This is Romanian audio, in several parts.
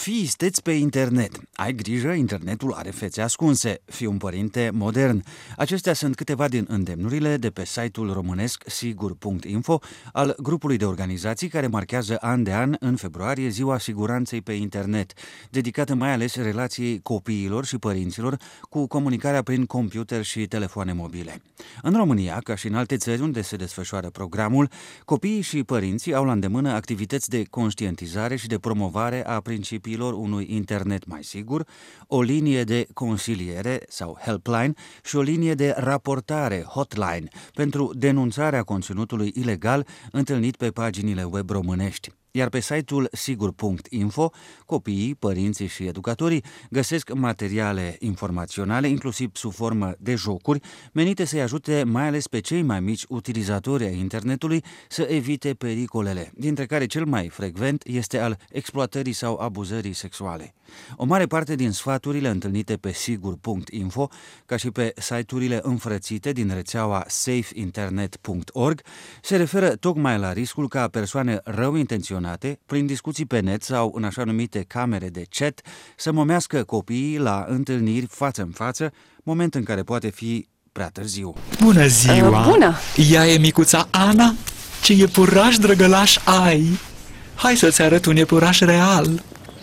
Fii isteț pe internet. Ai grijă, internetul are fețe ascunse. Fii un părinte modern. Acestea sunt câteva din îndemnurile de pe site-ul românesc sigur.info al grupului de organizații care marchează an de an în februarie Ziua Siguranței pe internet, dedicată mai ales relației copiilor și părinților cu comunicarea prin computer și telefoane mobile. În România, ca și în alte țări unde se desfășoară programul, copiii și părinții au la îndemână activități de conștientizare și de promovare a principiilor unui internet mai sigur, o linie de consiliere sau helpline și o linie de raportare, hotline, pentru denunțarea conținutului ilegal întâlnit pe paginile web românești. Iar pe site-ul sigur.info, copiii, părinții și educatorii găsesc materiale informaționale, inclusiv sub formă de jocuri, menite să-i ajute mai ales pe cei mai mici utilizatori ai internetului să evite pericolele, dintre care cel mai frecvent este al exploatării sau abuzării sexuale. O mare parte din sfaturile întâlnite pe sigur.info, ca și pe site-urile înfrățite din rețeaua safeinternet.org, se referă tocmai la riscul ca persoane rău intenționate, prin discuții pe net sau în așa numite camere de chat, să momească copiii la întâlniri față în față, moment în care poate fi prea târziu. Bună ziua! Bună! Ea e micuța Ana? Ce iepuraș drăgălaș ai! Hai să-ți arăt un iepuraș real!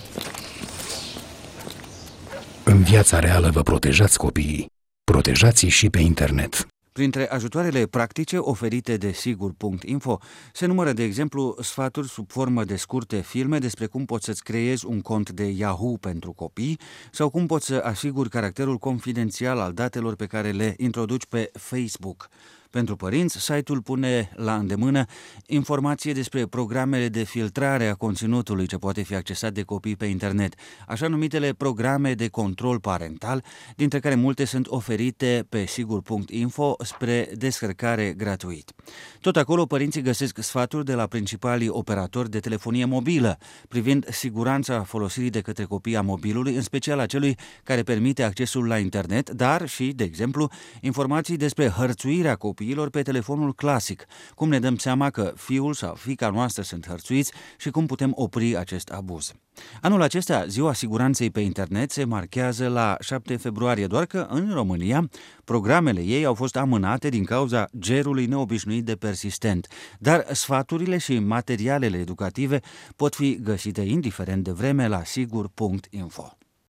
În viața reală vă protejați copiii. Protejați-i și pe internet. Printre ajutoarele practice oferite de sigur.info se numără, de exemplu, sfaturi sub formă de scurte filme despre cum poți să-ți creezi un cont de Yahoo pentru copii sau cum poți să asiguri caracterul confidențial al datelor pe care le introduci pe Facebook. Pentru părinți, site-ul pune la îndemână informație despre programele de filtrare a conținutului ce poate fi accesat de copii pe internet, așa numitele programe de control parental, dintre care multe sunt oferite pe sigur.info spre descărcare gratuit. Tot acolo, părinții găsesc sfaturi de la principalii operatori de telefonie mobilă privind siguranța folosirii de către copii a mobilului, în special a celui care permite accesul la internet, dar și, de exemplu, informații despre hărțuirea copiilor pe telefonul clasic, cum ne dăm seama că fiul sau fiica noastră sunt hărțuiți și cum putem opri acest abuz. Anul acesta, Ziua Siguranței pe internet se marchează la 7 februarie, doar că în România programele ei au fost amânate din cauza gerului neobișnuit de persistent, dar sfaturile și materialele educative pot fi găsite indiferent de vreme la sigur.info.